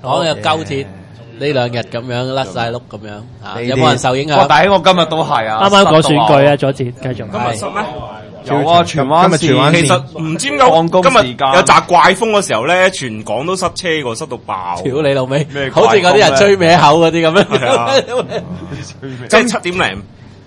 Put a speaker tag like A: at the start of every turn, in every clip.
A: 講嘅高鐵呢兩日咁樣甩晒碌咁樣，有冇人受影響？
B: 但係我今日都係啊，
C: 啱啱講選舉啊，左節繼續。
D: 今日塞咩？
B: 有啊，荃灣線
D: 其實唔知點解今日有扎怪風嘅時候咧，全港都塞車喎，塞到爆。
A: 屌你老味，好似嗰啲人吹歪口嗰啲咁樣。
D: 即係7點零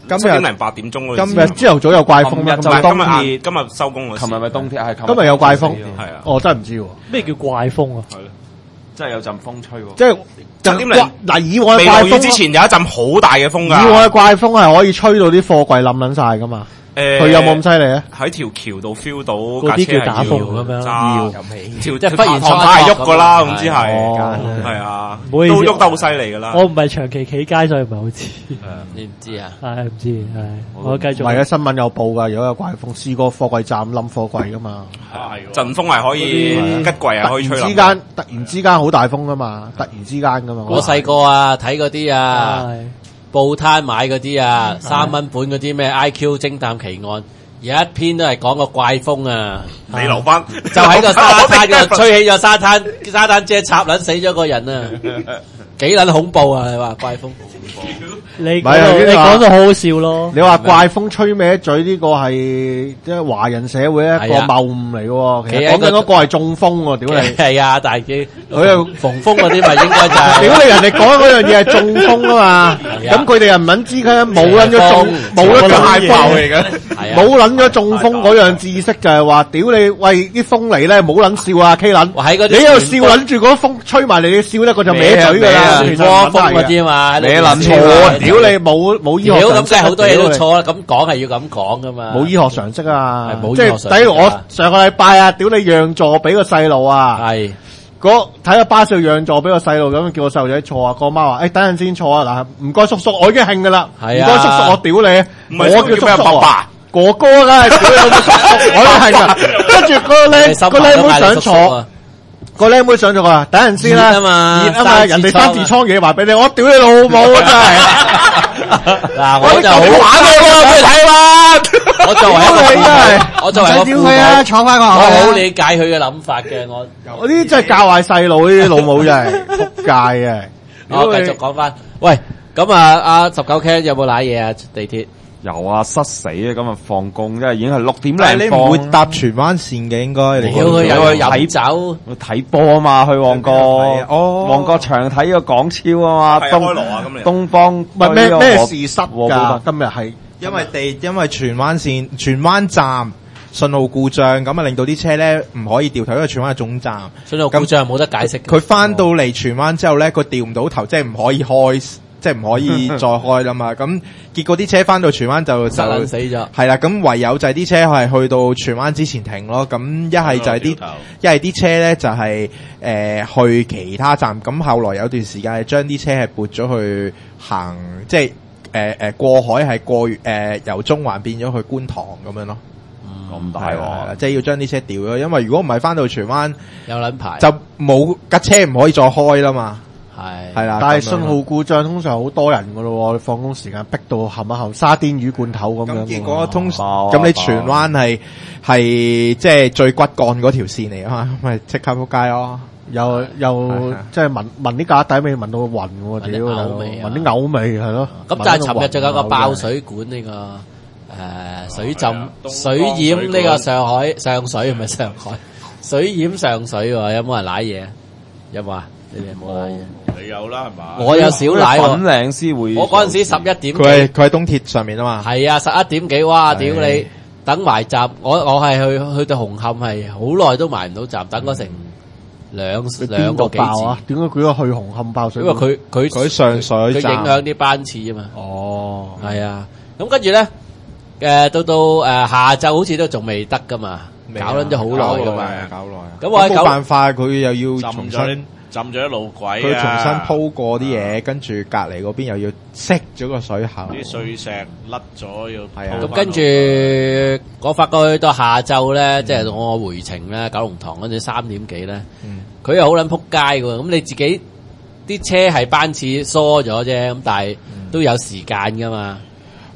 D: 8點鐘嗰陣。
E: 今日朝頭早有怪風咩？
D: 就係今日收工嗰時。
B: 琴日咪冬天係
E: 今日有怪風，
D: 係啊，
E: 我真係唔知喎。
C: 咩叫怪風啊？
D: 係咯，
B: 真係有陣風吹喎。
E: 即係
D: 7點零
E: 嗱，以往嘅
D: 未
E: 怪風
D: 落雨之前有一陣好大嘅風㗎。
E: 以往嘅怪風係可以吹到啲貨櫃冧撚晒㗎嘛。佢有冇咁犀利啊？
D: 喺條橋度 feel 到
C: 嗰啲叫打風咁樣，
D: 搖
A: 即係忽然
D: 床太喐㗎啦，總之係
E: 係
D: 啊，
C: 唔好意思
D: 都喐得好犀利㗎啦。
C: 我唔係長期企街，所以唔係好知。
A: 你唔知啊？
C: 係唔知，係我繼續。
E: 唔係啊，新聞有報㗎，如果有怪風，試過貨櫃站冧貨櫃㗎嘛。
D: 陣風係可以吉櫃係可以吹冧。
E: 突然之間好大風㗎嘛，突然之間㗎嘛。
A: 我細個啊睇嗰啲啊，報攤買嗰啲啊，3蚊本嗰啲咩 IQ 偵探奇案。有一篇都係講個怪風啊！
D: 你留翻
A: 就喺個沙灘嗰度吹起咗沙灘遮插撚死咗個人啊！幾撚恐怖啊！你話怪風，
C: 你講到好好笑咯。
E: 你話怪風吹歪嘴呢個係即係華人社會一個謬誤嚟嘅，其實講緊嗰個係中風喎，屌你！
A: 係啊，但係
E: 佢又
A: 逢風嗰啲咪應該就係
E: 屌你！人哋講嗰樣嘢係中風啊嘛，咁佢哋又唔撚知佢冇撚咗中冇撚咗大爆嚟嘅，冇撚咗中風嗰樣知識就係話屌你喂啲風嚟咧，冇撚笑啊 K 撚，你喺度笑撚住嗰風吹埋嚟，你笑咧，佢就歪嘴㗎啦。
A: 漩渦風嗰啲嘛，
E: 你諗錯，屌你冇醫學常識，
A: 咁即係好多嘢都錯啦。咁講係要咁講噶嘛，
E: 冇醫學常識啊，
A: 冇醫學常識。
E: 即係，等於我上個禮拜啊，屌你讓座俾個細路啊，
A: 係
E: 睇下巴士讓座俾個細路，咁叫個細路仔坐啊，個媽話誒等陣先坐啊，嗱唔該叔叔，我已經興噶啦，唔該叔叔，我屌你，我叫叔叔爸爸哥哥啦，屌你叔叔，我已經興噶，跟住個靚妹想坐。個靚妹上咗啊！等陣先啦，熱啊嘛，人哋3字倉嘢話俾你，我屌你老母啊！真係嗱，我就好玩嘅喎，睇啦！
A: 我作為一個，我作為
E: 屌佢啊，坐翻我
A: 好理解佢嘅諗法嘅，
E: 我啲真係教壞細路，呢啲老母真係仆街嘅。
A: 我繼續講翻，喂，咁阿19 Ken 有冇瀨嘢啊？地鐵？
B: 有啊，塞死啊！今日放工，因為已經係6點零。
F: 但係你唔會搭荃灣線嘅應該，
A: 你要去飲酒，
B: 睇波啊嘛，去旺角，旺角場睇個港超啊嘛，東方
E: 咩事塞㗎？今日係
F: 因為荃灣站信號故障，咁啊令到啲車咧唔可以掉頭，因為荃灣係總站，
A: 信號故障冇得解釋。
F: 佢翻到嚟荃灣之後咧，佢掉唔到頭，即係唔可以開。即係唔可以再開啦嘛，咁結果啲車翻到荃灣就
A: 死咗。
F: 係啦，咁唯有就係啲車係去到荃灣之前停咯。咁一係就係啲車咧就係去其他站。咁後來有段時間係將啲車係撥咗去行，即係過海係過由中環變咗去觀塘咁樣咯。
B: 咁大喎，
F: 即係要將啲車調咗，因為如果唔係翻到荃灣
A: 有撚排，
F: 就冇架車唔可以再開啦嘛。係啦，
E: 但係信號故障通常好多人噶咯，你放工時間逼到冚一冚沙甸魚罐頭咁樣。
F: 結果咁你荃灣係即係最骨幹嗰條線嚟啊嘛，咪即刻仆街咯。
E: 又即係聞啲架底味聞到暈喎，屌！聞啲嘔味係咯。
A: 咁但係尋日仲有個爆水管呢個水浸水淹呢個上水係咪上海？水淹上水喎，有冇人瀨嘢？有冇啊？你哋有冇瀨嘢？
D: 你有啦係嘛？
A: 我有少奶喎。
B: 粉嶺先會。
A: 我嗰陣時11點幾。
F: 佢喺東鐵上面啊嘛。
A: 係啊，11點幾，哇！屌你，等埋站，我係去到紅磡係好耐都埋唔到站，等咗成兩個幾次。
E: 點解佢去紅磡爆水？
A: 因為佢
F: 上水
A: 站，佢影響啲班次啊嘛。
E: 哦，
A: 係啊。咁跟住咧，到下晝好似都仲未得噶嘛，搞撚咗好耐噶嘛。
F: 搞耐。
A: 咁我
F: 冇辦法，佢又要重新。
D: 浸咗啲路軌啊！
F: 佢重新鋪過啲嘢，跟住隔離嗰邊又要熄咗個水喉，
D: 啲碎石甩咗要。係
A: 啊！咁跟住我發覺去到下晝咧，即係我回程咧，九龍塘嗰陣3點幾咧，佢又好撚撲街㗎喎。咁你自己啲車係班次疏咗啫，咁但係都有時間㗎嘛。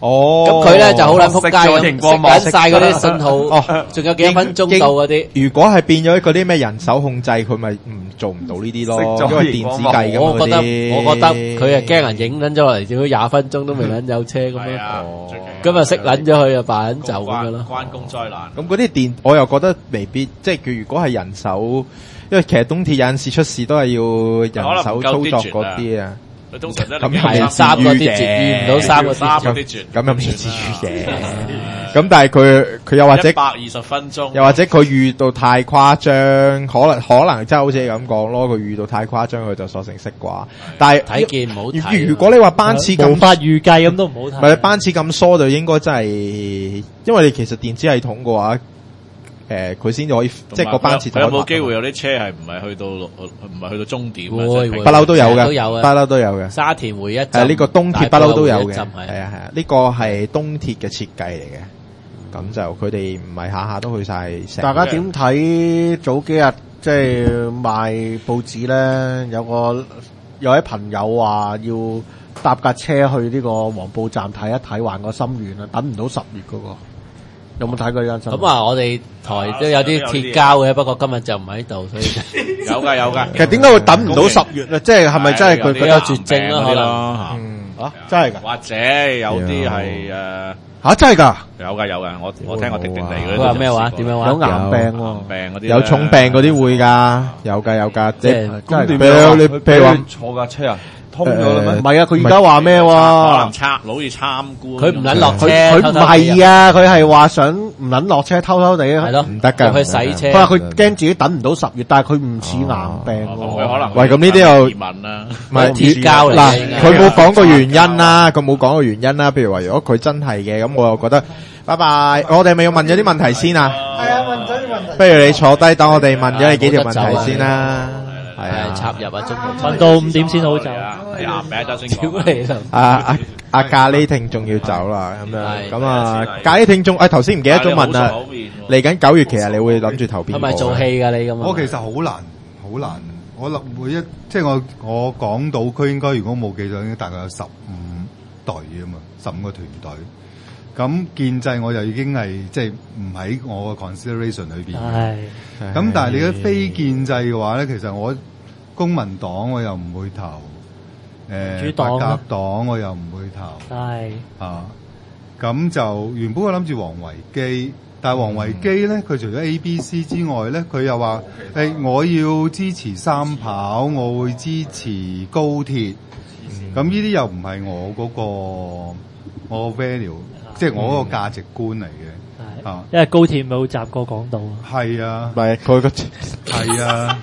A: 咁佢咧就好撚撲街咁，熄緊晒嗰啲信號，仲有幾多分鐘到嗰啲。
F: 如果係變咗嗰啲咩人手控制，佢咪做唔到呢啲咯，因為電子計咁
A: 我覺得佢係驚人影撚咗落嚟，仲要20分鐘都未撚有車咁樣。咁啊熄撚咗佢啊，扮就咁樣咯。
G: 關公災難。
F: 咁嗰啲電，我又覺得未必，即係佢如果係人手，因為其實東鐵有陣時出事都係要人手操作嗰啲啊。
G: 佢通常都
F: 咁
A: 係3個啲絕遇唔到3個
G: 啲絕，
F: 咁又未至於嘅。咁但係佢又或者
G: 120分鐘，
F: 又或者佢遇到太誇張，可能真係好似你咁講咯。佢遇到太誇張，佢就索性熄掛。但係
A: 睇見唔好睇。
F: 如果你話班次咁
C: 無法預計咁都唔好睇。
F: 唔係班次咁疏就應該真係，因為你其實電子系統嘅話。佢先至可以，即係個班次。
G: 有冇機會有啲車係唔係去到終點？
F: 不嬲都有嘅，不嬲都有嘅。
A: 沙田會一
F: 係呢個東鐵不嬲都有嘅，係啊，呢個係東鐵嘅設計嚟嘅。咁就佢哋唔係下下都去晒。
E: 大家點睇早幾日即係賣報紙咧？有位朋友話要搭架車去呢個黃埔站睇一睇，還個心願啊！等唔到10月嗰個。有冇睇過呢間新聞？
A: 咁啊，我哋台都有啲鐵膠嘅，不過今日就唔喺度，所以
G: 有㗎。
E: 其實點解會等唔到10月咧？即係係咪真係佢
A: 有絕症咯？可能
E: 真係㗎？
G: 或者有啲係
E: 真係㗎？
G: 有㗎。我聽過滴滴嚟嗰啲。
A: 佢話咩話？點樣話？
E: 有癌病喎，
G: 病嗰啲
F: 有重病嗰啲會㗎，有㗎。
A: 即係
B: 譬如話坐架車啊。通咗啦咩？
E: 唔係啊，佢而家話咩喎？
G: 可能好似參觀。
A: 佢唔撚落車，
E: 佢唔係啊，佢係話想唔撚落車，偷偷地啊。
A: 係咯，
F: 唔得㗎。
A: 去洗車。
E: 佢話佢驚自己等唔到10月，但係佢唔似癌病喎。
G: 佢可能
F: 喂，咁呢啲又
G: 疑問啦。
F: 唔係
A: 鐵膠嚟
F: 嗱，佢冇講過原因啦，佢冇講過原因啦。譬如話，如果佢真係嘅，咁我又覺得，拜拜。我哋咪要問咗啲問題先啊。
E: 係啊，問咗啲問題。
F: 不如你坐低，等我哋問咗你幾條問題先啦。
A: 係插入啊，中途
C: 問到5點先好走。
G: 係啊，俾一周先
A: 屌你啦！
F: 阿咖喱聽眾要走啦，咁啊，咖喱聽眾，頭先唔記得咗問啊，嚟緊9月其實你會諗住投邊個？
A: 係咪做戲㗎你咁啊？
H: 我其實好難，我即係我港島區應該如果冇記錯，應該大概有15隊啊嘛，15個團隊。咁建制我就已經係即係唔喺我個 consideration 裏邊。咁但係你嘅非建制嘅話咧，其實我公民黨我又唔會投，白鴿黨我又唔會投。咁就原本我諗住王維基，但係王維基咧，佢除咗 ABC 之外咧，佢又話我要支持三跑，我會支持高鐵。咁呢啲又唔係我個 value。即係我嗰個價值觀嚟嘅，
C: 因為高鐵冇集過港島啊。
H: 係啊，
F: 唔係佢個
H: 係啊，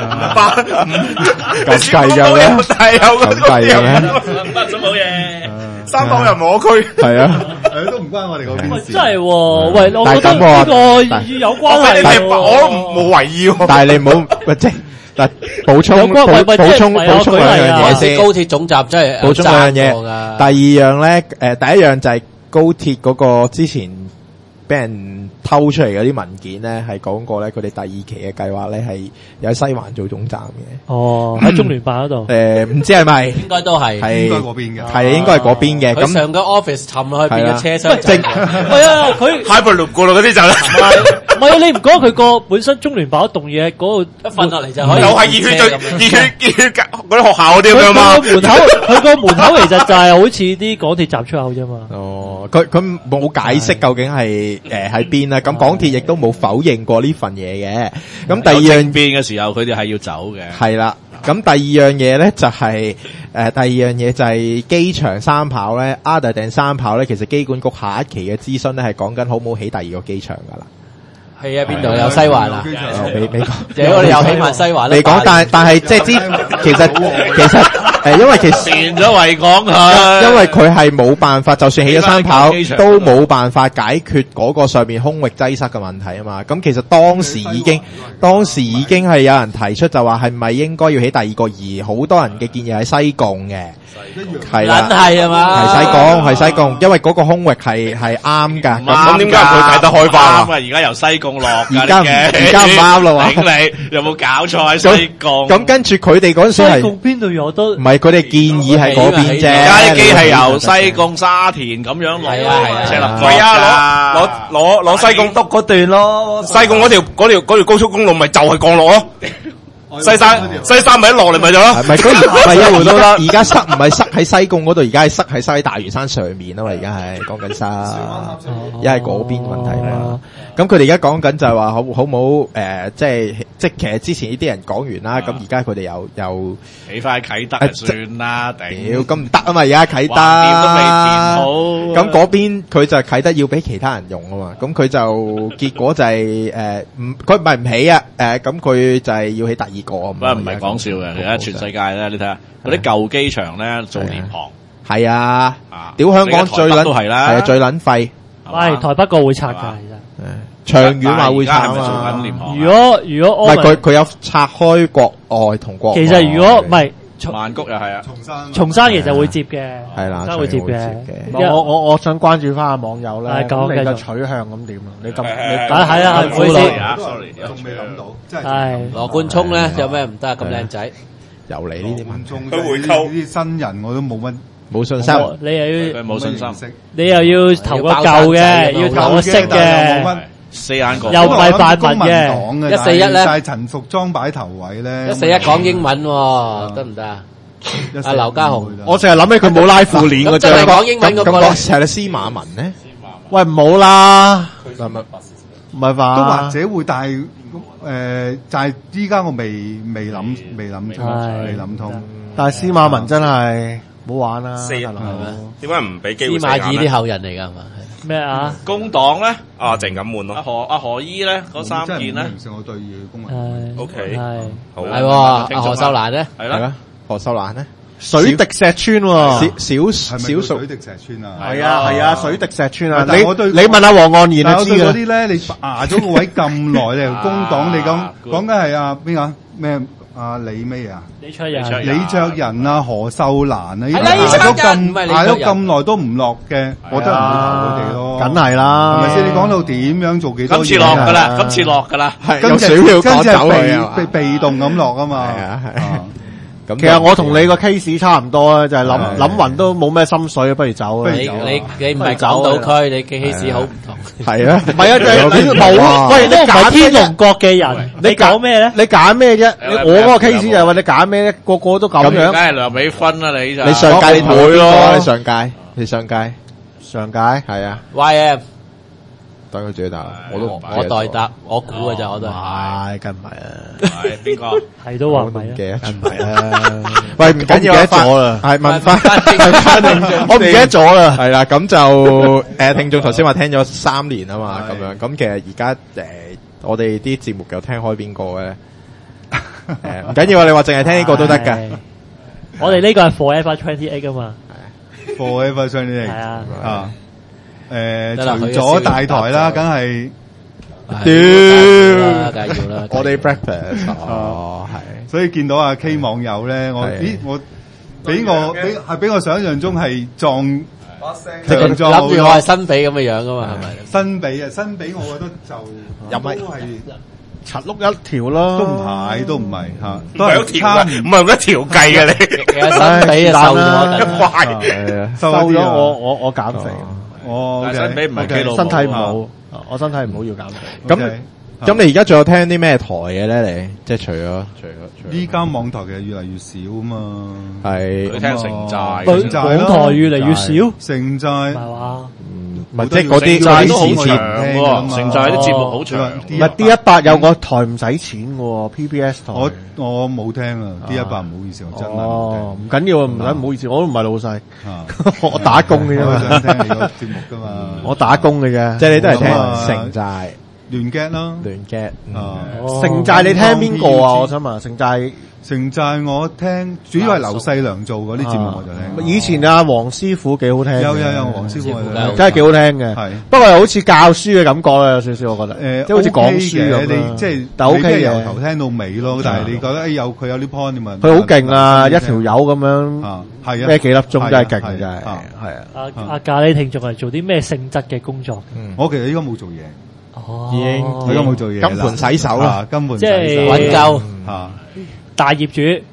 F: 咁計嘅咩？咁計嘅咩？
G: 得咗冇嘢，
D: 三跑又冇區，
F: 係啊，
H: 都唔關我哋嗰邊事。
C: 真係，喂，我覺得呢個有關係，
D: 我都冇為意。
F: 但係你唔好，即係嗱，補充兩樣嘢先。
A: 高鐵總站真係
F: 補充兩樣嘢。第二樣咧，第一樣就係。高鐵嗰個之前俾人偷出嚟嗰啲文件咧，係講過咧，佢哋第2期嘅計劃咧係有喺西環做總站嘅。
C: 哦，喺中聯辦嗰度。
F: 唔知係咪？
A: 應該都係。
H: 應該嗰邊嘅。
F: 係應該係嗰邊嘅。
A: 咁上個 office 沉落去變咗車廂。
C: 係啊，佢
D: Hyperloop 過嗰啲就
C: 唔係啊！你唔講佢個本身中聯辦嗰棟嘢嗰度
A: 一瞓落嚟就可以。
D: 又係熱血嗰啲學校嗰啲咁樣嘛。
C: 佢個門口其實就係好似啲港鐵站出口啫嘛。
F: 哦，佢冇解釋究竟係喺邊啦。咁港鐵亦都冇否認過呢份嘢嘅。咁第二樣
G: 變嘅時候，佢哋係要走嘅。
F: 係啦。咁第二樣嘢咧就係第二樣嘢就係機場三跑咧，other than三跑咧，其實機管局下一期嘅諮詢咧係講緊好唔好起第2個機場噶啦。
A: 係啊，邊度有西環啊？
F: 你講，
A: 我哋又起埋西環啦。
F: 你講，但係即係其實因為其實
G: 變咗維港佢，
F: 因為佢係冇辦法，就算起咗三跑都冇辦法解決嗰個上面空域擠塞嘅問題啊嘛。咁其實當時已經係有人提出就話係咪應該要起第2個，而好多人嘅建議喺西貢嘅，係啦，
A: 係啊嘛，
F: 係西貢，因為嗰個空域係啱噶。
D: 咁點解唔會睇得開花？
G: 而家由西貢落，
F: 而家唔啱啦，
G: 頂你有冇搞錯喺西貢？
F: 咁跟住佢哋嗰陣時係
C: 西貢邊邊度有都
F: 唔係佢哋建議係嗰邊啫。
G: 而家啲機係由西貢沙田咁樣落赤鱲角，
D: 係啊，攞西貢
B: 篤嗰段咯，
D: 西貢嗰條高速公路咪就係降落咯。西山咪一落嚟咪就咯，
F: 唔係嗰唔係啊！而家塞唔係塞喺西貢嗰度，而家係塞喺大嶼山上面啊嘛！而家係講緊塞，而家係嗰邊問題啦。咁佢哋而家講緊就係話好唔好即係其實之前呢啲人講完啦，咁而家佢哋又
G: 起翻啟德算啦，
F: 屌咁唔得啊嘛！而家啟德
G: 橫掂都未填好，
F: 咁嗰邊佢就啟德要俾其他人用啊嘛，咁佢就結果就係佢唔係唔起啊，咁佢就係要起第二個啊。
G: 唔係講笑嘅，而家全世界咧，你睇下嗰啲舊機場咧做廉航，
F: 係啊，屌香港最撚
G: 都係啦，
F: 係啊最撚廢。
C: 喂，台北個會拆㗎，其實。
F: 長遠話會拆啊嘛。
C: 如果
F: 唔係佢有拆開國外同國內。
C: 其實如果唔係
G: 曼谷又係啊，
C: 松山其實會接嘅，
F: 係啦，
C: 會接嘅。
E: 我想關注翻下網友咧，咁你個取向咁點啊？你咁你係啊，唔好意思
G: sorry，
H: 仲未諗到，真係
C: 係
A: 羅冠聰咧有咩唔得啊？咁靚仔，
F: 又嚟呢啲問題，
D: 都會溝
H: 啲新人我都
F: 冇信心，
C: 你又要
G: 冇信心，
C: 你又要投個舊嘅，要投個識嘅。
G: 四眼角
C: 又唔係泛民嘅
A: 141咧，
H: 但係陳淑莊擺頭位咧
A: 141講英文得唔得啊？阿劉家雄，
E: 我成日諗起佢冇拉褲鏈嘅啫。
A: 真係講英文嗰個咧，
F: 係啦，司馬文咧，
E: 喂唔好啦，唔係吧？
H: 都或者會，但係就係依家我未諗通。
E: 但係司馬文真係唔好玩啦，
D: 四人係咩？點解唔俾機會？
A: 司馬懿啲後人嚟㗎係嘛？
C: 咩啊？
G: 工黨咧，
D: 鄭錦滿咯。
G: 阿何姨咧，嗰3件咧，
H: 我對於公民
D: OK，好
A: 係喎。阿何秀蘭咧，
G: 係啦，
F: 何秀蘭咧，
E: 水滴石穿喎，
F: 少數
H: 水滴石穿啊，
E: 係啊，水滴石穿啊。
H: 你
E: 問下黃岸然就知
H: 嗰啲咧，你壓咗個位咁耐咧，工黨你講緊係邊個咩？李咩啊？
C: 李卓人
H: 啊，何秀蘭啊，嗌咗咁耐都唔落嘅，我覺得唔會投佢哋咯。梗係啦，係咪先？你講到點樣做幾多嘢？
G: 今次落㗎啦，
F: 有水票趕走佢啊！
H: 被動咁落啊嘛。
F: 係啊。
E: 其實我同你個 case 差唔多啊，就係諗勻都冇咩心水，不如走啦。
A: 你唔係港島區，你嘅 case 好唔同。
F: 係啊，
E: 唔係啊，你冇。喂，你揀
C: 天龍國嘅人，你講咩咧？
E: 你揀咩啫？我嗰個 case 就係話你揀咩咧？個個都咁樣。
G: 梗係梁美芬啦，你
F: 上屆你投會咯？你上屆係啊。
A: YM。
F: 等佢自己答，
A: 我代答，我估嘅咋，我都
E: 係，梗唔係啊。
G: 係邊個？
C: 係都話唔係
E: 啊，梗唔係啦。喂，唔
F: 緊要，記得咗啦。係問翻
E: 我唔記得咗啦。
F: 係啦，咁就聽眾頭先話聽咗3年啊嘛，咁樣。咁其實而家我哋啲節目又聽開邊個嘅咧？唔緊要啊，你話淨係聽呢個都得㗎。
C: 我哋呢個係 Forever 28啊嘛。
H: Forever 28。
C: 係啊。
H: 除咗大台啦，梗係
A: 梗要啦，
F: 我哋 breakfast 係，
H: 所以見到阿 K 網友咧，我比我想象中係壯，
A: 諗住我係新比咁嘅樣噶嘛，係咪？
H: 新比我覺得就都係
E: 柒碌一條咯，
H: 都唔係吓，
D: 都係一條，唔係一條計嘅你，
A: 新比瘦咗
H: 一塊，
E: 瘦咗我減肥。
G: 身體唔係基佬，
E: 身體唔好，我身體唔好要減肥。
F: 咁你而家仲有聽啲咩台嘅咧？你即係除咗
H: 依家網台其實越嚟越少啊嘛。
F: 係
G: 佢聽城寨，
C: 網台越嚟越少，
H: 城寨
C: 係嘛？
F: 唔係即係嗰啲
G: 都好長喎，城寨啲節目好長。
E: 唔係 D100有個台唔使錢嘅 PBS 台。
H: 我冇聽啊 D100 唔好意思，我真係冇聽。
E: 唔緊要啊，唔好意思，我都唔係老細，我打工嘅啫嘛。
H: 想聽你個節目噶嘛？
E: 我打工嘅啫，
F: 即係你都係聽城寨。
H: 亂 get 啦，
F: 亂 get
E: 城寨你聽邊個啊？我想問
H: 城寨我聽，主要係劉細良做嗰啲節目我就聽。
E: 以前阿黃師傅幾好聽，
H: 有黃師傅
E: 真係幾好聽嘅。係不過又好似教書嘅感覺啦，有少少我覺得。即係好似講書咁。
H: 你即係
E: 但 OK 嘅，
H: 由頭聽到尾咯。但係你覺得佢有啲 point 點啊？
E: 佢好勁啊！一條友咁樣，
H: 係啊，
E: 咩幾粒鐘真係勁嘅，真係。係
C: 啊。阿咖喱聽眾係做啲咩性質嘅工作？
H: 我其實應該冇做嘢。
F: 已經
H: 佢都冇做嘢，
F: 金盆洗手啦，
H: 金盆
C: 即係
A: 揾夠
C: 大業主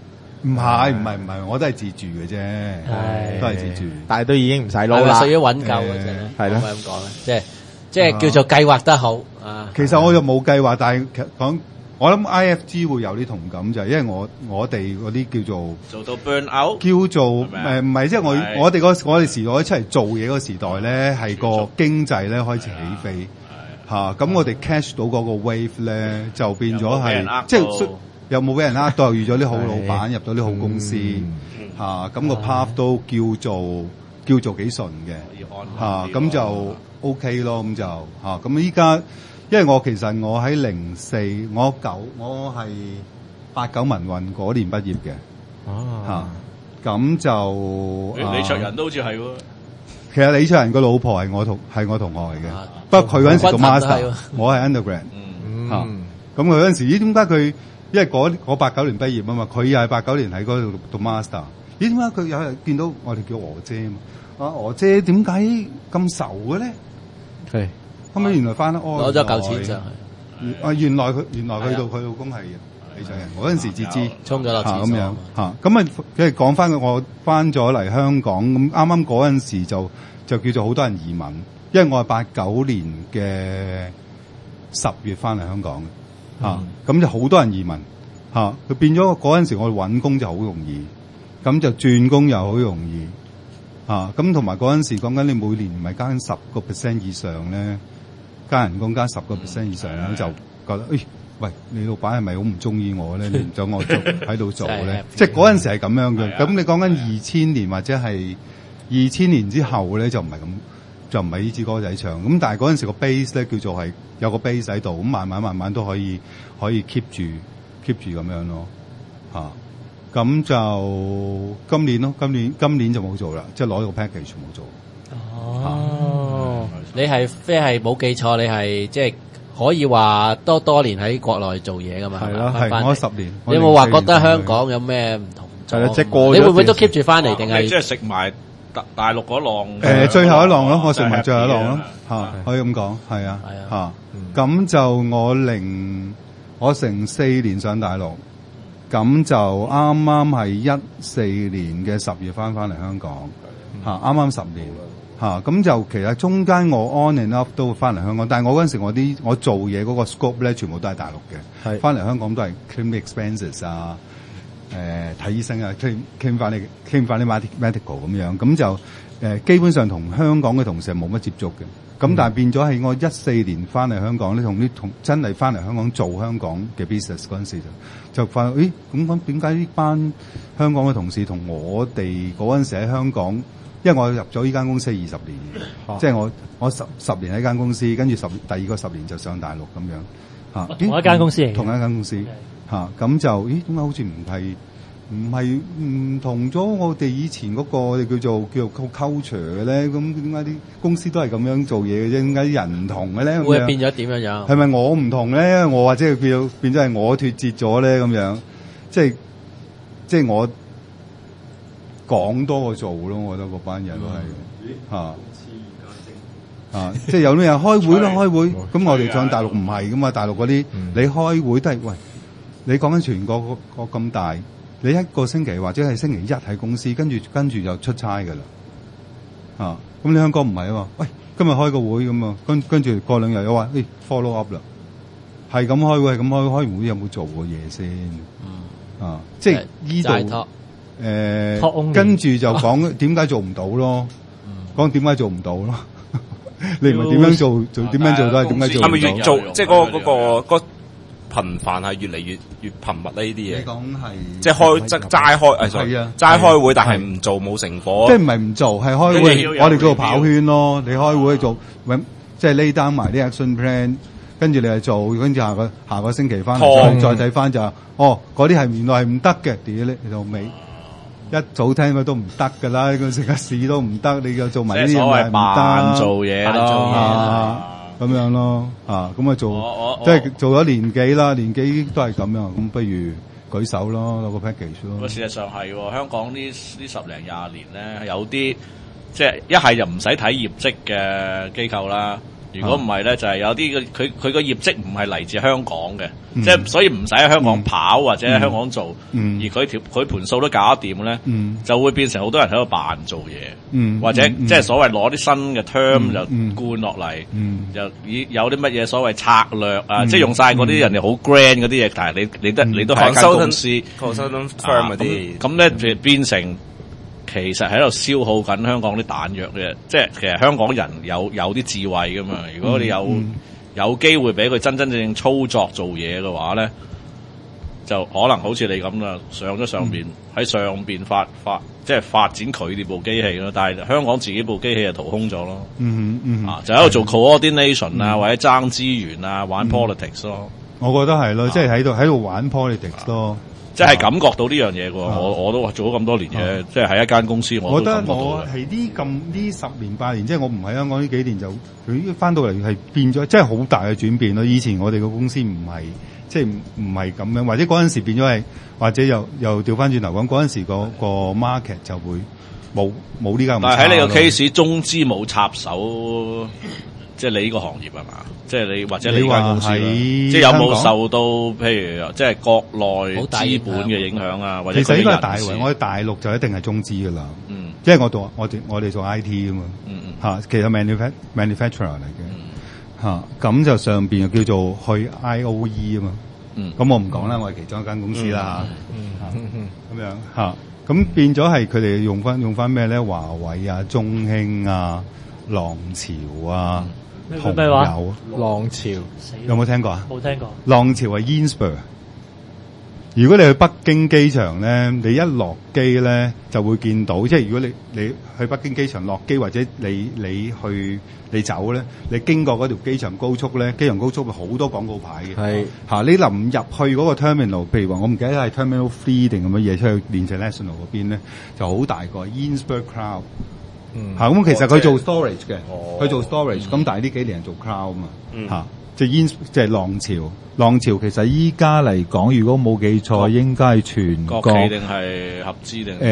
H: 唔係，我都係自住嘅啫，都係自住，
F: 但係都已經唔使撈
A: 係咪
F: 啦，
A: 屬於穩夠嘅啫？
F: 係咯
A: 可唔可以咁講咧？即係叫做計劃得好啊。
H: 其實我就冇計劃，但係其實講。我諗 IFG 會有啲同感就係，因為我哋嗰啲叫
G: 到 burn out，
H: 叫做唔係，即係我哋時代出嚟做嘢嗰個時代咧，係個經濟咧開始起飛嚇，咁我哋 catch 到嗰個 wave 咧，就變咗係即係有冇俾人呃到，遇咗啲好老闆，入咗啲好公司嚇，咁個 path 都叫做幾順嘅嚇，咁就 OK 咯，咁就嚇，咁依家。因為其實我喺04，我係89民運嗰年畢業嘅，咁就
G: 李卓人都好似係喎。
H: 其實李卓人個老婆係我同學嚟嘅，不過佢嗰陣時讀 master，我係 undergrad，咁佢嗰陣時，點解佢？因為嗰89年畢業啊嘛，佢又係89年喺嗰度讀 master，點解佢有日見到我哋叫娥姐啊？娥姐點解咁愁嘅咧？係。後尾原來翻得攞
A: 咗嚿錢上
H: 去，原來佢老公係李卓人，我嗰陣時至知，
A: 衝咗落廁所
H: 咁樣嚇，咁啊即係講翻我翻咗嚟香港，咁啱啱嗰陣時就叫做好多人移民，因為我係89年嘅10月翻嚟香港嘅嚇，咁就好多人移民嚇，佢變咗嗰陣時我揾工就好容易，咁就轉工又好容易嚇，咁同埋嗰陣時講緊你每年唔係加10% 以上咧。加人工加10% 以上咧，就覺得喂，你老闆係咪好唔中意我咧？你唔想我做喺度做咧？即係嗰陣時係咁樣嘅。咁你講緊2000年或者係2000年之後咧，就唔係咁，就唔係呢支歌仔唱。咁但係嗰陣時個 base 咧叫做係有個 base 喺度，咁慢慢都可以 keep 住咁樣咯。咁就今年咯，今年就冇做啦，即係攞個 package 冇做。
A: 你係冇記錯，你係即係可以話多年喺國內做嘢噶嘛？
H: 係啦，係我10年。
A: 你有冇話覺得香港有咩唔同？
F: 即係過咗。
A: 你會唔會都 keep 住翻嚟定係？
G: 即係食埋大陸嗰浪？
H: 最後一浪咯，我食埋最後一浪咯，可以咁講，係啊，咁就我成4年上大陸，咁就啱啱係14年嘅10月翻嚟香港，啱啱10年。咁就其實中間我 on and off 都會翻嚟香港，但係我嗰陣時我做嘢嗰個 scope 咧，全部都係大陸嘅，翻嚟香港都係 claim expenses 啊，睇醫生啊 claim 翻啲 medical 咁樣，咁就基本上同香港嘅同事係冇乜接觸嘅，咁但係變咗係我14年翻嚟香港咧，同真係翻嚟香港做香港嘅 business 嗰陣時就發覺，咁點解呢班香港嘅同事同我哋嗰陣時喺香港？因為我入咗呢間公司20年，即係我十年喺間公司，跟住第二個10年就上大陸咁樣嚇。
C: 同一間公司嚟，
H: 同一間公司嚇，咁就點解好似唔同咗我哋以前嗰個叫做 culture 嘅咧？咁點解啲公司都係咁樣做嘢嘅啫？點解啲人唔同嘅咧？
A: 會變咗點樣？
H: 係咪我唔同咧？我或者變咗係我脫節咗咧？咁樣即係我。講多過做咯，我覺得嗰班人都係即係有啲人開會咯，開會。咁我哋上大陸唔係噶嘛，大陸嗰啲你開會都係喂，你講緊全國個咁大，你一個星期或者係星期一喺公司，跟住就出差噶啦。咁你香港唔係啊嘛？喂，今日開個會咁啊，跟住過2日又話follow up 啦，係咁開會，開完會有冇做過嘢先？即係依度。跟住就講點解做唔到咯？講點解做唔到咯？你唔係點樣做點樣做都係點解做唔到？
D: 係咪越做即係嗰個頻繁係越嚟越頻密呢啲嘢？
H: 你講係
D: 即係齋開齋開會，但係唔做冇成果。
H: 即係唔係唔做係開會？我哋叫做跑圈咯。你開會做即係 lay down 埋啲 action plan，跟住你係做，跟住下個星期翻嚟再睇翻就嗰啲係原來係唔得嘅，屌你到尾。一早聽佢都唔得噶啦，佢成個市都唔得，你又做埋呢啲嘢唔得，
G: 做嘢咯，
H: 咁樣咯，咁啊做，即係做咗年幾啦，年幾都係咁樣，咁不如舉手咯，攞個 package 咯。
G: 事實上係香港呢10零20年咧，有啲即係一係就唔使睇業績嘅機構啦， 如果唔係咧，就係有啲佢個業績唔係嚟自香港嘅，即係所以唔使喺香港跑或者喺香港做，而佢盤數都搞得掂咧，就會變成好多人喺度扮做嘢，或者即係所謂攞啲新嘅 term 就灌落嚟，就有啲乜嘢所謂策略啊，即係用晒嗰啲人哋好 grand 嗰啲嘢，但係你都係一間公司
D: consultant firm 嗰啲，
G: 咁咧就變成。其實喺度消耗緊香港啲彈藥嘅，即係其實香港人有啲智慧噶嘛。如果你有機會俾佢真正操作做嘢嘅話咧，就可能好似你咁啦，上咗上邊喺上邊即係發展佢哋部機器咯。但係香港自己部機器就掏空咗咯。就喺度做 coordination 啊，或者爭資源啊，玩 politics 咯。
H: 我覺得係咯，即係喺度玩 politics 咯。
G: 即係感覺到呢樣嘢喎，我都做咗咁多年嘅，即係喺一間公司我都感覺到。我覺得我係呢10年8年，即係我唔喺香港呢幾年就佢翻到嚟係變咗，即係好大嘅轉變咯。以前我哋個公司唔係即係唔係咁樣，或者嗰陣時變咗係，或者又調翻轉頭講，嗰陣時個 market 就會冇呢間咁差。但係喺你個 case 中資冇插手。即係你呢個行業係嘛？即係你或者你間公司，即係有冇受到譬如即係國內資本嘅影響啊？或者
H: 其實呢個係大圍，我喺大陸就一定係中資噶啦。因為我哋做 IT 啊嘛。嚇，其實 manufacturer 嚟嘅。嚇，咁就上邊又叫做去 IOE 啊嘛。咁我唔講啦，我係其中一間公司啦嚇。咁樣嚇，咁變咗係佢哋用翻咩咧？華為啊、中興啊、浪潮啊。
C: 咩話？
F: 浪潮
H: 有冇聽過啊？
C: 冇聽過。
H: 浪潮係 Inspire。如果你去北京機場咧，你一落機咧就會見到，即係如果你去北京機場落機或者你走咧，你經過嗰條機場高速咧，機場高速好多廣告牌嘅。係嚇，你臨入去嗰個 terminal， 譬如話我唔記得係 terminal 3定咁嘅嘢，出去 international 嗰邊咧就好大個 Inspire Cloud。咁其實佢做 storage 嘅，佢做 storage，咁但係呢幾年係做 cloud 嘛，即係浪潮其實依家嚟講，如果冇記錯，應該係全國
G: 國企定係合資定？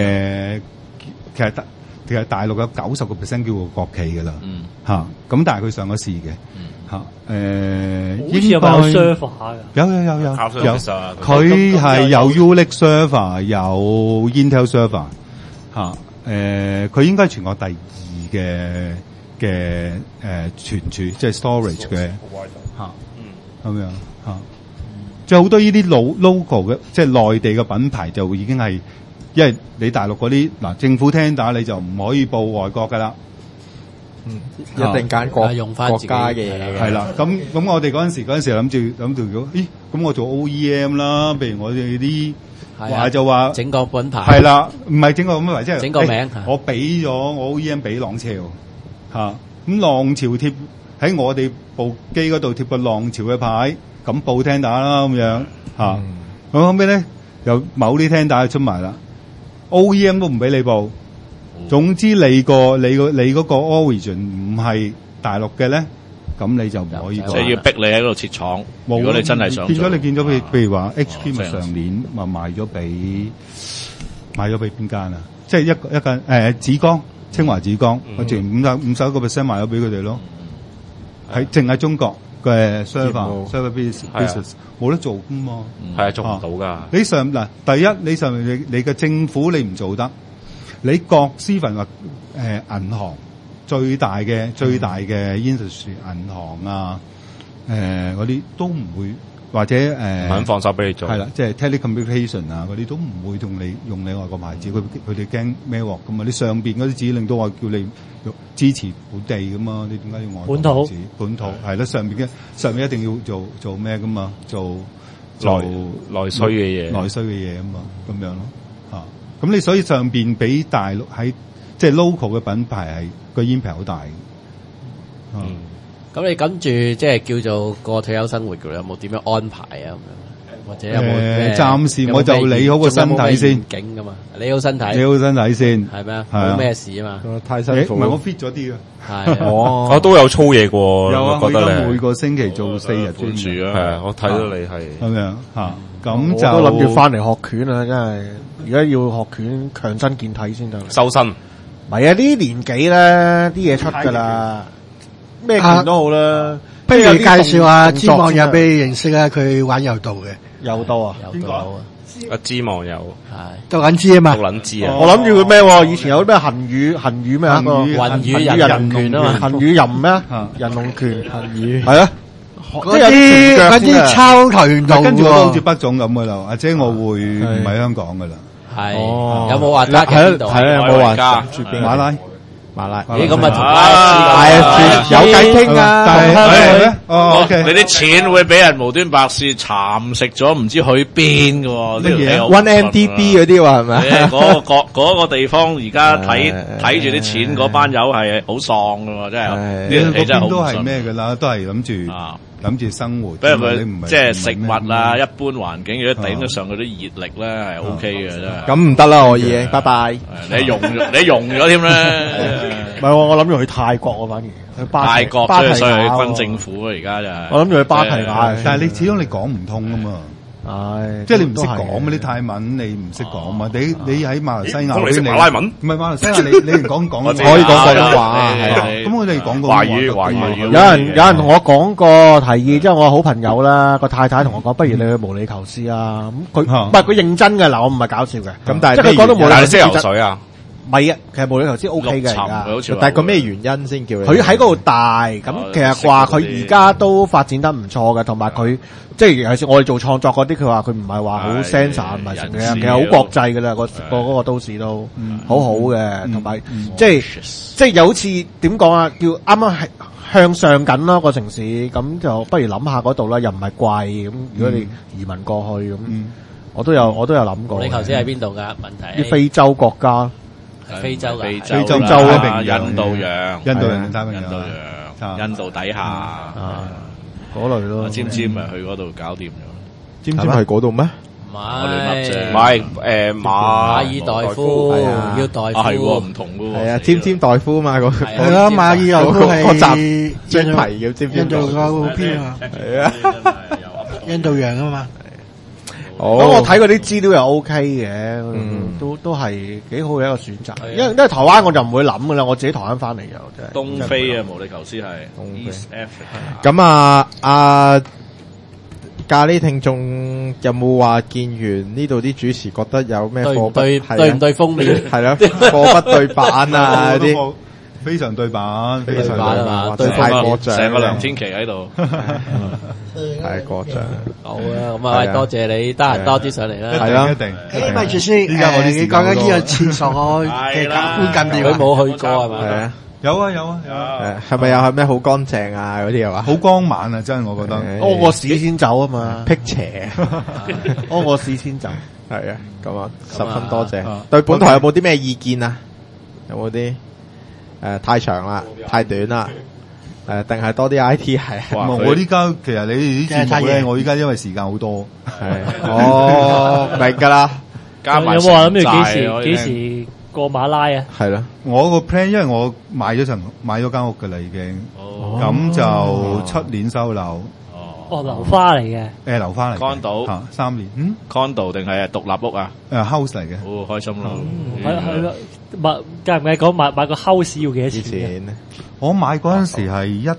H: 其實大陸有90% 叫做國企㗎啦，咁但係佢上咗市嘅，
C: 好似有 server 㗎，
H: 有，佢係有 Unix server， 有 Intel server，佢應該係全國第2嘅存儲，即係 storage 嘅咁樣即係好多呢啲local 嘅，即係內地嘅品牌就已經係，因為你大陸嗰啲嗱政府聽打你就唔可以報外國㗎啦，
F: 一定揀國家嘅嘢
H: 係啦。咁我哋嗰陣時諗住如果咁我做 OEM 啦，譬如我哋啲。話就話
A: 整個品牌
H: 係啦，唔係整個品牌，即係
A: 整個名。
H: 我俾咗我 OEM 俾浪潮嚇，咁浪潮貼喺我哋部機嗰度貼個浪潮嘅牌，咁報聽打啦咁樣嚇。咁後尾咧有某啲聽打出埋啦 ，OEM 都唔俾你報。總之你嗰個 origin 唔係大陸嘅咧。咁你就唔可以，
G: 即係要逼你喺度設廠。如果你真係想，
H: 變咗你見到譬如話 HP 咪上年咪賣咗俾邊間啊？即係一間紫光，清華紫光，我淨51% 賣咗俾佢哋咯。係淨係中國嘅 server business 冇得做噶嘛？
D: 係啊，做唔到㗎。
H: 第一你上面你嘅政府你唔做得，你國資份話銀行。最大嘅 industry 銀行啊，嗰啲都唔會或者
D: 唔肯放手俾你做，
H: 係啦，即係 telecommunication 啊嗰啲都唔會同你用你外國牌子，佢哋驚孭鑊噶嘛？你上邊嗰啲指令都話叫你支持本地噶嘛？你點解要外國牌子？本土係啦，上邊一定要做咩噶嘛？做
D: 內需嘅嘢
H: 啊嘛，咁樣咯嚇。咁你所以上邊俾大陸喺即係 local 嘅品牌係個 impact 好大。
A: 咁你跟住即係叫做個退休生活嘅，有冇點樣安排啊？咁樣或者有冇
H: 暫時我就理好個身體先。
A: 景噶嘛，理好身體
H: 先
A: 係咩？冇咩事啊嘛。
H: 太辛苦。唔係我 fit 咗啲嘅。
A: 係
D: 我都有操嘢過。
H: 有啊，
D: 覺得
H: 你每個星期做4日專注
D: 啊。係啊，我睇到你係
H: 咁樣嚇。咁就
E: 我都諗住翻嚟學拳啊！真係而家要學拳強身健體先得。
D: 修身。
E: 唔係啊！呢年紀咧啲嘢出㗎啦。 咩拳都好啦。
I: 不如介紹下知網友俾你認識啊，佢玩柔道嘅。
E: 柔道啊？
A: 邊個？
D: 阿知網友
A: 係
I: 讀緊知啊嘛，
D: 讀撚知啊！
E: 我諗住佢咩喎？以前有啲咩恆宇咩啊？
A: 雲雨人拳啊嘛，
E: 恆宇人咩？人龍拳恆宇係啊。
I: 嗰啲抄跆拳道，
H: 跟住我都好似北總咁噶啦，或者我會唔喺香港噶啦。
A: 係有冇話加邊度？
F: 係有冇話加馬拉？
A: 咦，咁啊，
F: 有計傾啊！
H: 但係，OK，
J: 你啲錢會俾人無端白事蠶食咗，唔知去邊嘅喎？呢
F: 嘢 OneMDB 嗰啲話係咪？
J: 嗰個地方而家睇住啲錢，嗰班友係好喪嘅喎，真係。呢啲真係好。
H: 都係咩嘅啦？都係諗住生活。
J: 不過佢即係食物啊，一般環境如果頂得上佢啲熱力咧，係 OK 嘅真係。
F: 咁唔得啦，我已經，拜拜。
J: 你融咗添咧。
E: 唔係我諗住去泰國啊，反而去
J: 泰國，所以去軍政府啊，而家就係。
E: 我諗住去芭提雅，
H: 但係你始終你講唔通啊嘛。係，即係你唔識講嘛？啲泰文你唔識講嘛？你喺馬來西亞，
D: 你識馬拉文？
H: 唔係馬來西亞，你連講
F: 可以講廣東話，
H: 咁我哋講個
D: 華語。
E: 有人同我講過提議，即係我好朋友啦，個太太同我講，不如你去毛里求斯啊！咁佢唔係佢認真嘅，嗱我唔係搞笑嘅。
F: 咁但係
E: 即係佢講到毛里求斯，
D: 識游水啊？
E: 唔係啊，其實無厘頭先 O K 嘅而家，
F: 但係個咩原因先叫你？
E: 佢喺嗰度大，咁其實話佢而家都發展得唔錯嘅，同埋佢即係尤其是我哋做創作嗰啲，佢話佢唔係話好 sensor 唔係成嘅，其實好國際㗎啦，嗰個都市都好好嘅，同埋即係又好似點講啊？叫啱啱係向上緊咯個城市，咁就不如諗下嗰度啦，又唔係貴咁。如果你移民過去咁，我都有諗過。
A: 你頭先喺邊度㗎？問題
E: 啲非洲國家。
A: 非洲
J: 啊，
H: 非洲
J: 啊，印度洋，
H: 印度洋，
J: 印度底下
E: 嗰類咯。
J: 尖尖咪去嗰度搞掂咗。
F: 尖尖係嗰度咩？
A: 唔係，
D: 唔係馬
A: 爾代夫要代夫
J: 係喎，唔同嘅喎。
F: 係啊，尖尖代夫嘛，嗰
I: 係啦，馬爾代夫係
F: 集專題嘅尖尖。
I: 印度嗰邊啊，係啊，印度洋啊嘛。
E: 咁我睇嗰啲資料又 OK 嘅，都係幾好嘅一個選擇。因為台灣我就唔會諗噶啦，我自己台灣翻嚟又真係。
J: 東非啊，毛里求斯係 East Africa。
F: 咁啊，咖喱聽眾有冇話見完呢度啲主持覺得有咩貨不
A: 對唔對封面？
F: 係咯，貨不對版啊啲。
H: 非常對版，
F: 非常對版，
J: 對
F: 太過獎，
J: 成個梁天琦喺度，
F: 太過獎。
A: 好啊，咁啊，多謝你，得閒多啲上嚟啦。
F: 係啦，
H: 一定。
I: 誒，咪住先，你講緊呢個廁所嘅觀感點？
A: 佢冇去過係咪？
F: 係啊，
H: 有啊。
F: 係咪又係咩好乾淨啊嗰啲係嘛？
H: 好光猛啊！真係我覺得。
E: 屙個屎先走啊嘛，
F: 辟邪。
E: 屙個屎先走。
F: 係啊，咁啊，十分多謝。對本台有冇啲咩意見啊？有冇啲？太長啦，太短啦，定係多啲 IT 係？
H: 我依家其實你哋啲節目咧，我依家因為時間好多，
F: 係明噶啦。
C: 有冇話諗住幾時過馬拉啊？
F: 係咯，
H: 我個 plan 因為我買咗間屋噶啦已經，咁就出年收樓。
C: 樓花嚟嘅，
H: 樓花嚟
J: condo
H: 3年
J: ，condo 定係獨立屋啊
H: ？house 嚟嘅，
J: 好開心咯。
C: 係咯，計唔計講買個 house 要幾多錢？
H: 我買嗰陣時係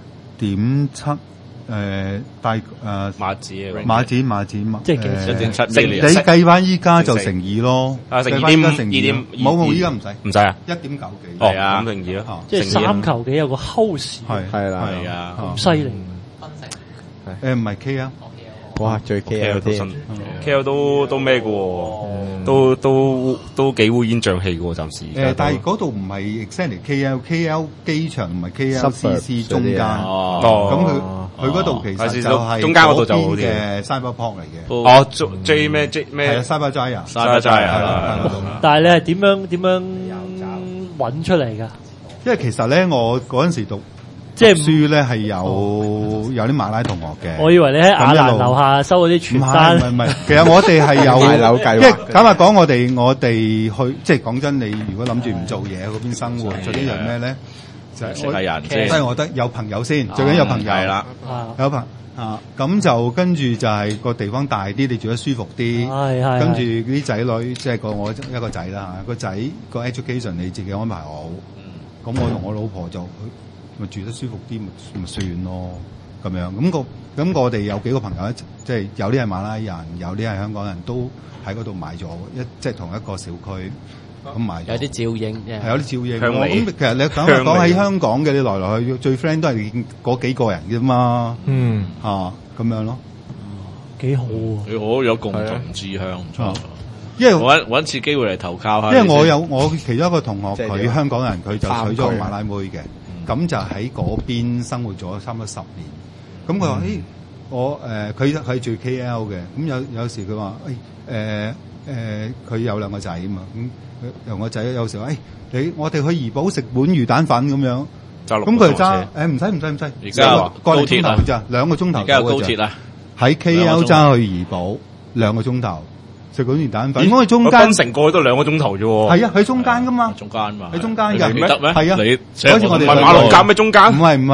H: 1.7大馬展，
J: 即係1.7。
H: 你計翻依家就乘2咯，
D: 乘2.5，
H: 冇依家唔使
D: 啊
H: ，1.9幾
D: 係啊，咁乘2咯，
C: 即係3球幾有個 house，
F: 係啦，
J: 係啊，
C: 咁犀利。
H: 唔係 KL，
F: 哇最 KL 添
D: ，KL 都咩嘅喎，都幾烏煙瘴氣嘅喎，暫時。
H: 但係嗰度唔係 exactly KL 機場唔係 KLCC 中間，咁佢嗰度其實就係
D: 中間嗰度就好啲
H: 嘅 Cyberport 嚟嘅。
D: 哦，J 咩 J 咩
H: ？Cyberjaya，
C: 但係你係點樣揾出嚟㗎？
H: 因為其實咧，我嗰陣時讀。即係書咧係有啲馬拉同學嘅，
C: 我以為你喺雅蘭樓下收嗰啲傳單，
H: 唔係，其實我哋係有
F: 買樓計劃。
H: 即係坦白講，我哋去，即係講真，你如果諗住唔做嘢嗰邊生活，最緊要係咩咧？就係
J: 識人
H: 先，所以我覺得有朋友先，最緊要有朋友
J: 係啦，
H: 有朋咁就跟住就係個地方大啲，你住得舒服啲，跟住啲仔女，即係我一個仔啦嚇，個仔個 education 你自己安排好，咁我同我老婆就咪住得舒服啲，咪算咯咁樣。咁我哋有幾個朋友即係有啲係馬拉人，有啲係香港人都喺嗰度買咗即係同一個小區咁買咗。
A: 有啲照應，
H: 係有啲照應。咁其實你講喺香港嘅，你來來去最 friend 都係嗰幾個人嘅嘛。咁樣咯。
C: 幾好喎！
J: 幾好，有共同志向，唔錯。
H: 因為
J: 揾次機會嚟投靠下。
H: 因為我其中一個同學，佢香港人，佢就娶咗個馬拉妹嘅，咁就喺嗰邊生活咗差唔多10年。咁佢話：佢係住 KL 嘅，咁有時佢話：佢有兩個仔啊嘛，咁兩個仔有時話：我哋去怡保食碗魚蛋粉咁樣。咁佢就揸唔使，
J: 而家
H: 高鐵啊咋，2個鐘頭。
J: 而家有高鐵啊！
H: 喺 KL 揸去怡保2個鐘頭。食嗰魚蛋粉，咁佢中間
D: 檳城過去都2個鐘頭啫喎。
H: 係啊，喺中間噶嘛。
J: 中間嘛。
H: 喺中間㗎。
J: 你得咩？
H: 係啊。
J: 好似
H: 我哋
D: 唔係馬六甲咩中間？
H: 唔係。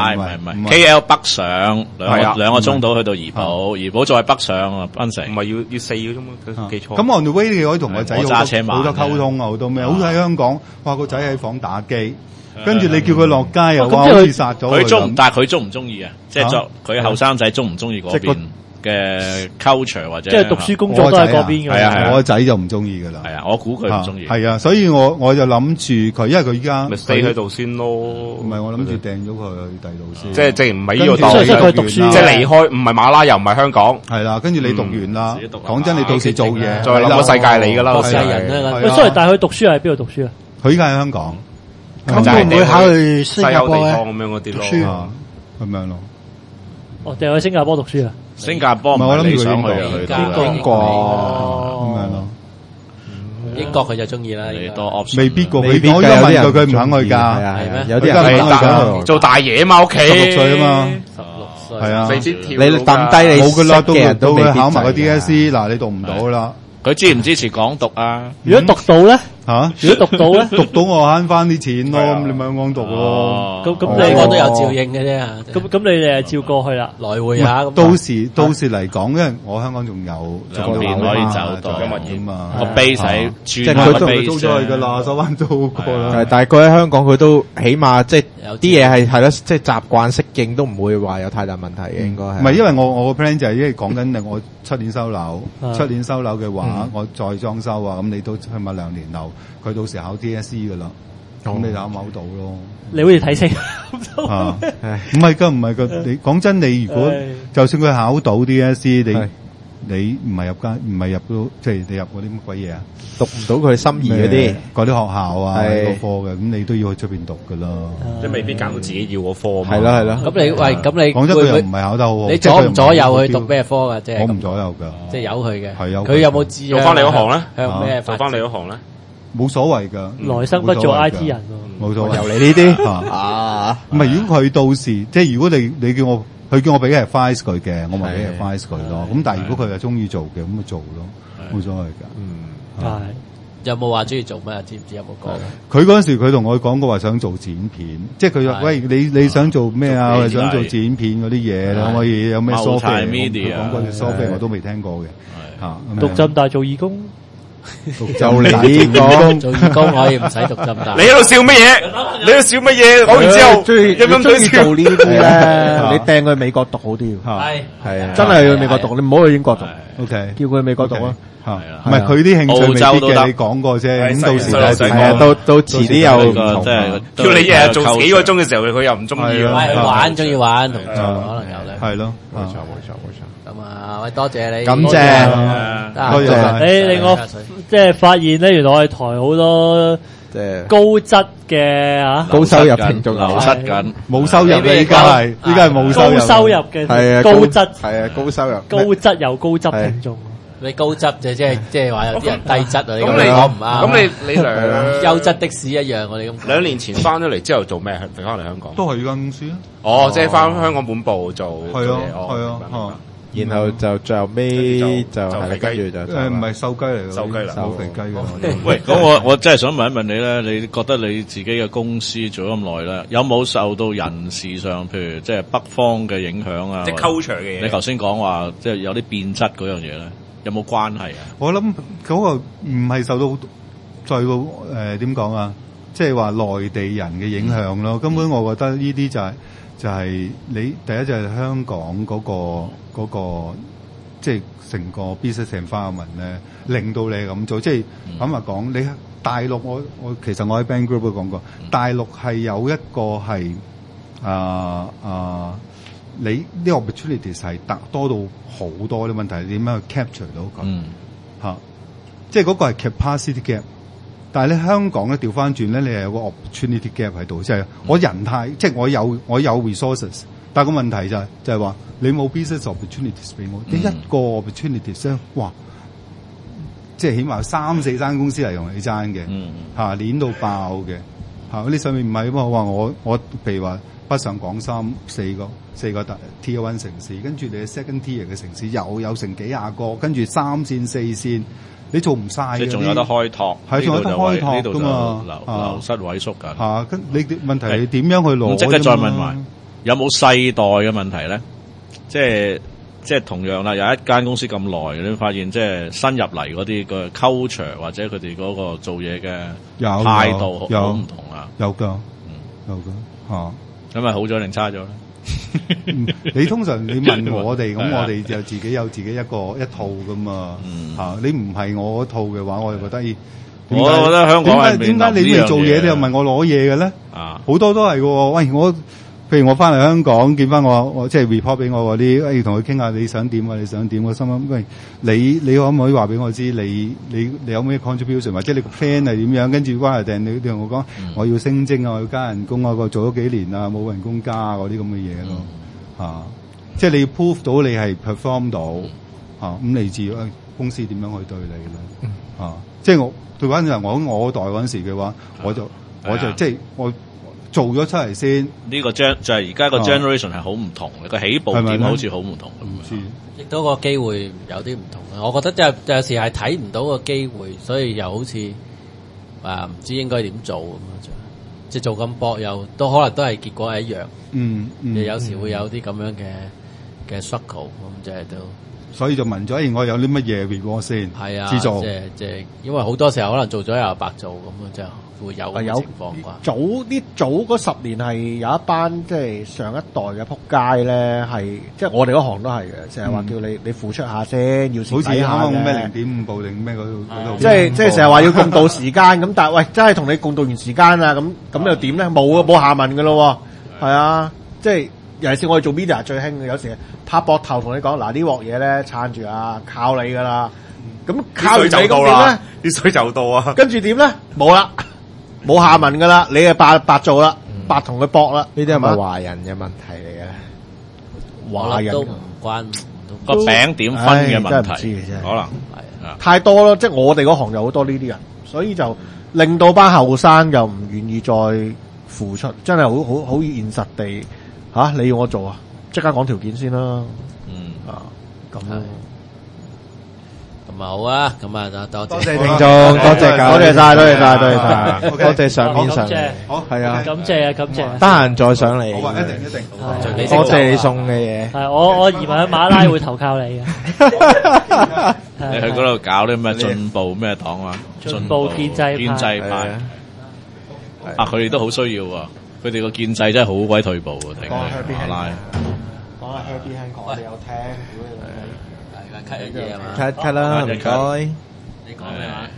J: KL 北上2個鐘到去到怡保，怡保再北上啊，檳城。
D: 唔係要4個鐘嘛？記錯。
H: 咁 on the way 你可以同個仔好多溝通啊，好多咩？好似喺香港，話個仔喺房打機，跟住你叫佢落街又話好似殺咗佢。
J: 但係佢中唔中意啊？即係作佢後生仔中唔中意嗰邊嘅 culture 或者
C: 即係讀書工作都喺嗰邊嘅。
H: 係啊，我個仔就唔中意噶啦。
J: 係啊，我估佢唔中意。
H: 係啊，所以我就諗住佢，因為佢依家
D: 咪 stay 喺度先咯。
H: 唔係，我諗住訂咗佢去第度先。
D: 即係淨唔係呢個檔，
C: 即係佢讀書，
D: 即係離開，唔係馬拉又唔係香港。
H: 係啦，跟住你讀完啦，講真，你到時做嘢，
D: 再諗個世界你噶啦，
A: 世人啦。
C: 喂，sorry，但係佢讀書係邊度讀書啊？
H: 佢依家喺香港。
I: 咁會唔會考慮新加坡咧？
D: 咁樣嗰啲咯，
H: 咁樣咯。
C: 哦，定係去新加坡讀書啊？
J: 新加坡唔係你想去啊？
C: 英國
H: 咁樣咯。
A: 英國佢就中意啦，
H: 未必過。佢講咗問佢，佢唔肯去㗎。
A: 係咩？
H: 有啲人唔肯去。
D: 做大嘢嘛，屋企
H: 16歲啊嘛。
A: 16歲。
H: 係啊。
F: 你抌低你
H: 冇㗎啦，到佢考埋個
F: 制
H: DSE，嗱你讀唔到啦。
J: 佢支唔支持港獨啊？
C: 如果讀到咧？
H: 嚇！
C: 如果讀到咧？
H: 讀到我慳翻啲錢咯，咁你咪香港讀咯。
C: 咁
A: 你我都有照應嘅啫。
C: 咁你哋照過去啦，
A: 來回下。
H: 到時嚟講，因為我香港仲有
J: 2年可以走到
H: 物業嘛。
J: 個 base 喺
H: 即係佢都租咗去㗎啦，收翻租過啦。
F: 但係佢喺香港，佢都起碼即係啲嘢係咯，即係習慣適應都唔會話有太大問題嘅，應該係。
H: 唔係因為我個 plan 就係因為講緊我7年收樓，7年收樓嘅話，我再裝修啊，咁你都起碼2年後，佢到時考 DSE 㗎啦，咁你就考到咯。
C: 你好似睇清
H: 啊？唔係㗎，你講真，你如果就算佢考到 DSE，你唔係入到即係你入嗰啲乜鬼嘢啊？
F: 讀唔到佢心儀
H: 嗰啲學校啊，嗰科嘅，咁你都要去出邊讀㗎啦。
D: 即係未必揀到自己要嗰科。
F: 係咯。
A: 咁你
H: 講真，佢又唔係考得好好。
A: 你左唔左右去讀咩科㗎？即係
H: 我唔左右㗎，
A: 即係由佢嘅。
H: 係有。
A: 佢有冇志
D: 做翻你嗰行咧？
A: 向咩
D: 做翻你嗰行咧？
H: 冇所謂㗎。
C: 來生不做 IT 人喎。
H: 冇所謂。
F: 由你呢啲
H: 唔係，如果佢到時即係如果你叫我。佢叫我俾嘅 advice 佢嘅，我咪俾 advice 佢咯。咁但係如果佢係中意做嘅，咁咪做咯，冇所謂㗎。
C: 係
A: 有冇話中意做咩？知唔知有冇講？
H: 佢嗰陣時佢同我講過話想做剪片，即係佢話：喂，你想做咩啊？我想做剪片嗰啲嘢，可唔可以有咩 software？
J: 佢
H: 講過啲 software 我都未聽過嘅。嚇，
C: 讀浸大做義工。
F: 就嚟講
A: 做義工可以唔使讀浸大。
D: 你喺度笑乜嘢？你喺度笑乜嘢？講完之後，
I: 中意做呢啲咧，你掟去美國讀好啲。
H: 係啊，
I: 真係去美國讀，你唔好去英國讀。
H: OK，
I: 叫佢去美國讀啊。
H: 唔係佢啲興趣未必嘅，你講過啫。咁到時就
F: 到遲啲又
J: 即係
D: 叫你日日做幾個鐘嘅時候，佢又唔中意。
A: 玩中意玩同做可能有咧。
H: 係咯，
F: 冇錯。
A: 咁啊，喂，多謝你，
F: 感謝，
H: 多謝。
C: 你令我即係發現咧，原來我哋台好多即係高質嘅嚇
F: 高收入聽眾
J: 流失緊，
H: 冇收入嘅依家係冇收入，
C: 高收入嘅
F: 係啊，
C: 高質
F: 係啊，高收入，
C: 高質又高質聽眾。
A: 你高質就即係話有啲人低質啊！你講唔啱。
D: 咁你
A: 優質的士一樣，我哋咁。
D: 2年前翻咗嚟之後做咩？翻嚟香港
H: 都係呢間公司啊。
D: 哦，即係翻香港本部做。
H: 係啊。
F: 然後就最後尾就係跟住就
H: 唔係瘦雞嚟嘅，
D: 瘦雞啦，
H: 冇肥雞嘅。
J: 喂，咁我真係想問一問你咧，你覺得你自己嘅公司做咗咁耐咧，有冇受到人事上，譬如即係北方嘅影響啊？
D: 即係 culture 嘅嘢。
J: 你頭先講話即係有啲變質嗰樣嘢咧，有冇關係啊？
H: 我諗嗰個唔係受到點講啊？ 即係話內地人嘅影響咯。根本我覺得呢啲就係你第一就係香港嗰個即係成個 business environment 咧，令到你咁做。即係咁話講，你大陸我其實我喺 Band Group 都講過，大陸係有一個係你啲 opportunities 係多到好多，啲問題係點樣去 capture 到佢嚇？即係嗰個係 capacity gap。但係咧香港咧調翻轉咧，你係有個 opportunity gap 喺度，即係我人太即係我有 resources， 但係個問題就係話你冇 business opportunities 俾我，你一個 opportunities 咧，哇！即係起碼3-4間公司嚟同你爭嘅，攣到爆嘅嚇。你上面唔係喎，話我譬如話北上廣深4個Tier 1城市，跟住你嘅 second tier 嘅城市又有成幾廿個，跟住3線4線。你做唔晒嘅，
J: 你仲有得開拓，
H: 係仲有得開拓㗎嘛？
J: 流失萎縮緊。
H: 嚇，咁你問題係點樣去攞？
J: 即刻再問埋，有冇世代嘅問題咧？即係同樣啦，有一間公司咁耐，你發現即係新入嚟嗰啲個 culture 或者佢哋嗰個做嘢嘅態度好唔同啊？
H: 有㗎，有㗎嚇。
J: 咁咪好咗定差咗咧？
H: 你通常你問我哋，咁我哋就自己有自己一套噶嘛嚇。你唔係我嗰套嘅話，我就覺得
J: 我覺得香港
H: 點解你未做嘢，你又問我攞嘢嘅咧？好多都係嘅喎。喂，譬如我翻嚟香港見翻我即係 report 俾我嗰啲，要同佢傾下你想點啊？你想點？我心諗喂，你可唔可以話俾我知你有咩 contribution， 或者你個 plan 係點樣？跟住關係定你同我講，我要升職啊，我要加人工啊，我做咗幾年啊，冇人工加啊嗰啲咁嘅嘢咯。即係你要 prove 到你係 perform 到咁你至公司點樣去對你咧？即係我對翻轉我代嗰陣時嘅話，我就即係我。做咗出嚟先，
J: 呢個就係而家個 generation 係好唔同嘅，個起步點好似好唔同咁。
A: 亦都個機會有啲唔同嘅，我覺得有時係睇唔到個機會，所以又好似唔知應該點做咁樣，即係做咁搏又都可能都係結果係一樣。有時會有啲咁樣嘅 struggle 咁，即係都。
H: 所以就問咗，我有啲乜嘢 reward 先？
A: 係啊，
H: 資助
A: 即係因為好多時候可能做咗又白做咁啊，就會有咁嘅情況啩。
E: 早嗰10年係有一班即係上一代嘅仆街咧，係即係我哋嗰行都係嘅，成日話叫你付出下先，要蝕底下嘅。
H: 咩0.5步定咩嗰度？
E: 即係成日話要共度時間咁，但係喂，真係同你共度完時間啊，咁又點咧？冇下文㗎咯喎，係啊，即係。尤其是我哋做 media 最興嘅，有時拍膊頭同你講嗱，呢鑊嘢咧撐住啊，靠你噶啦。咁靠完你咁點咧？
D: 啲水就到啊！
E: 跟住點咧？冇啦，冇下文噶啦，你係白做啦，白同佢搏啦。
F: 呢啲係咪華人嘅問題嚟嘅？
A: 華人都唔關
J: 個餅點分嘅問題，可能
E: 係太多咯。即係我哋嗰行有好多呢啲人，所以就令到班後生又唔願意再付出，真係好現實地。你要我做啊？即刻講條件先啦。咁
A: 好啊，咁啊多謝
F: 聽眾，多謝晒，多謝上面上嚟，
C: 好
F: 係啊，
C: 感謝啊，感謝。
F: 得閒再上嚟，
H: 好啊，一定，
F: 多謝你送嘅嘢。
C: 係我移民去馬拉會投靠你嘅。
J: 你去嗰度搞啲咩進步咩黨啊？
C: 進步建制
J: 派啊，佢哋都好需要啊。佢哋個建制真係好鬼退步喎，頂馬拉。
E: 講下 Happy Hancock，我哋有聽。
A: cut 一嘢係嘛？
F: cut 啦，唔該。
A: 你講咩話？